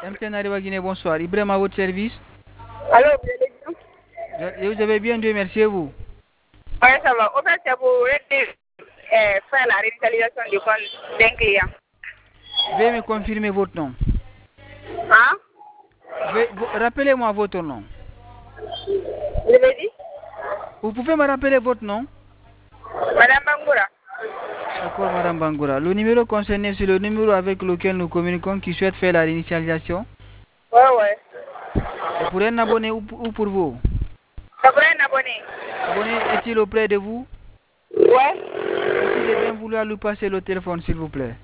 MTN Arriva Guinée, bonsoir. Ibrahim à votre service. Allô, vous allez bien? Et vous avez bien, Dieu merci et vous. Oui, ça va. Au fait, c'est pour faire la réinitialisation du compte d'un client. Veuillez me confirmer votre nom. Hein? Rappelez-moi votre nom. Vous avez dit? Vous pouvez me rappeler votre nom? Madame Bangoura. D'accord, Madame Bangoura. Le numéro concerné, c'est le numéro avec lequel nous communiquons qui souhaite faire la réinitialisation. Ouais. C'est pour un abonné ou pour vous? C'est pour un abonné. L'abonné est-il auprès de vous? Ouais. Merci de bien vouloir lui passer le téléphone, s'il vous plaît.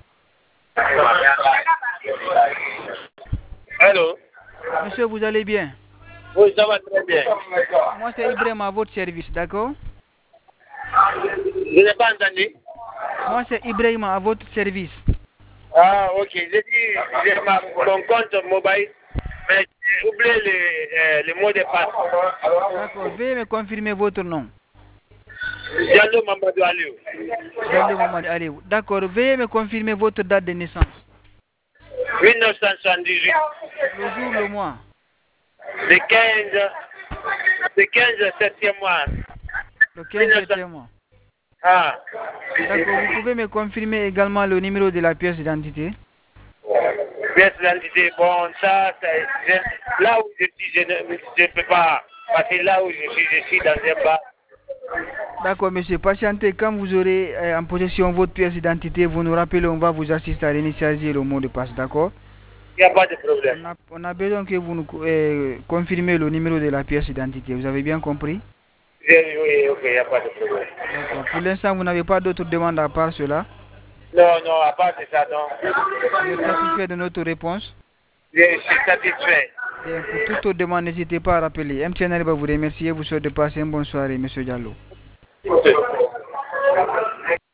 Allô? Monsieur, vous allez bien? Oui, ça va très bien. Moi, c'est Ibrahim à votre service, d'accord? Je n'ai pas entendu. Moi, c'est Ibrahim à votre service. Ah, ok. J'ai dit, j'ai mon compte mobile, mais j'ai oublié le mot de passe. D'accord, veuillez me confirmer votre nom. Diallo Mamadou Aliou. Diallo Mamadou Aliou. D'accord, veuillez me confirmer votre date de naissance. 1978. Le jour, le mois. Le 15 septième mois. Le 15 septième mois. Ah. D'accord, vous pouvez me confirmer également le numéro de la pièce d'identité? Pièce d'identité, bon, ça, là où je suis, je ne peux pas. Parce que là où je suis dans un bar. D'accord, monsieur, patientez. Quand vous aurez en possession votre pièce d'identité, vous nous rappelez, on va vous assister à réinitialiser le mot de passe, d'accord? Il n'y a pas de problème. On a besoin que vous nous confirmez le numéro de la pièce d'identité. Vous avez bien compris? Oui, ok, il n'y a pas de problème. D'accord. Pour l'instant, vous n'avez pas d'autres demandes à part cela? Non, à part de ça, non. Vous êtes satisfait de notre réponse? Je suis satisfait. Bien, pour toute autre demande, n'hésitez pas à rappeler. MTN va vous remercier et vous souhaite de passer une bonne soirée, monsieur Diallo.